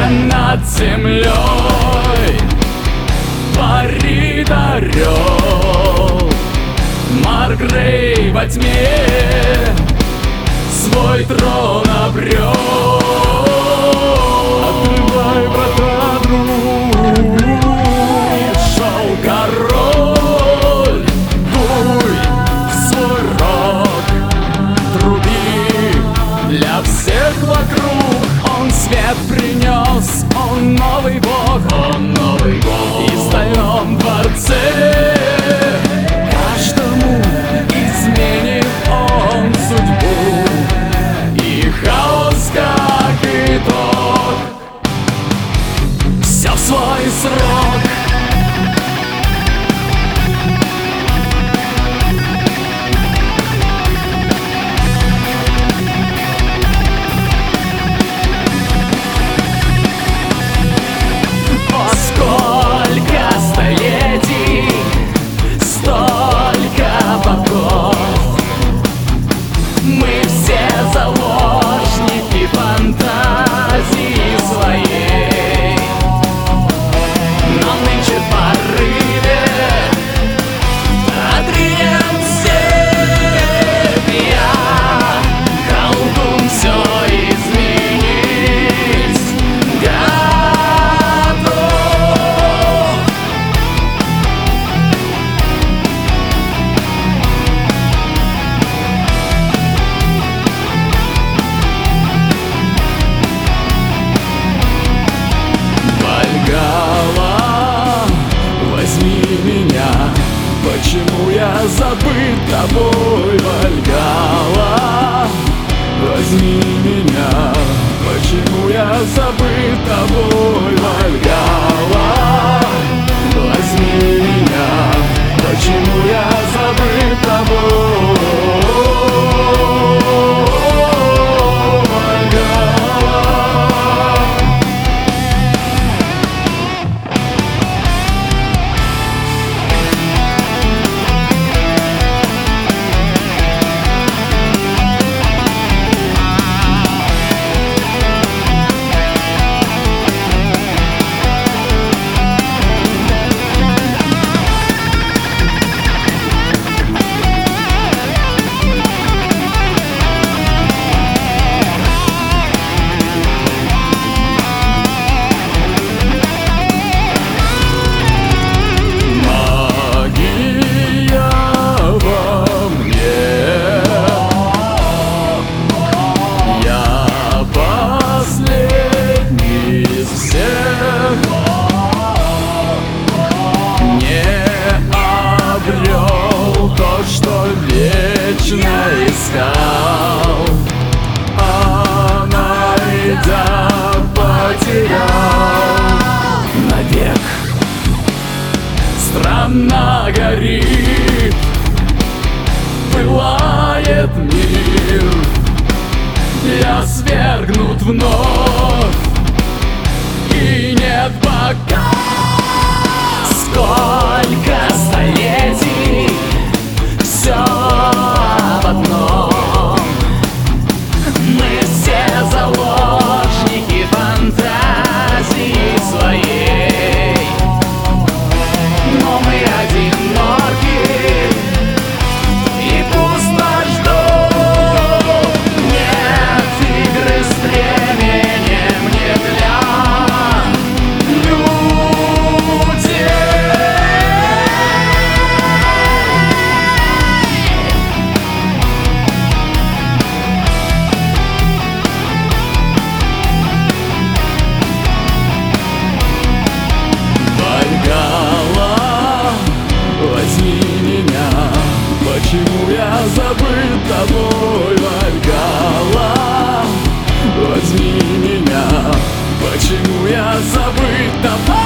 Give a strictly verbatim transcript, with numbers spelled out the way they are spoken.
над землей парит орел. Марк Рей во тьме свой трон обрел. Открывай врата, друг, Шел король, дуй в свой рог, труби для всех вокруг. Он свет принес, он новый бог, он новый бог. И в стальном дворце каждому изменит он судьбу, и хаос как итог, все в свой срок. Почему я забыт тобой, Вальгалла? Возьми меня. Почему я забыт тобой, Вальгалла? Возьми меня. Почему я забыт тобой, Вальгалла? Что вечно искал, а найдя потерял навек. Страна горит, пылает мир, я свергнут вновь, и нет пока. Сколько столетий все об одном. Мы все заложники фантазии своей, но мы одиноки, и пусть наш дом. Нет игры с временем не для людей. Возьми меня. Почему я забыт тобой, Вальгалла? Возьми меня. Почему я забыт тобой?